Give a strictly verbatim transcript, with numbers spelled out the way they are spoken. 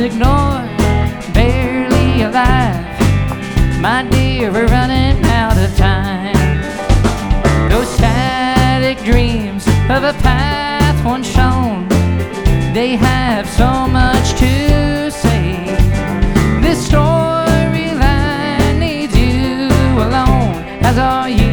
ignored, barely alive. My dear, we're running out of time. Those static dreams of a path once shown, they have so much to say. This storyline needs you alone, as all you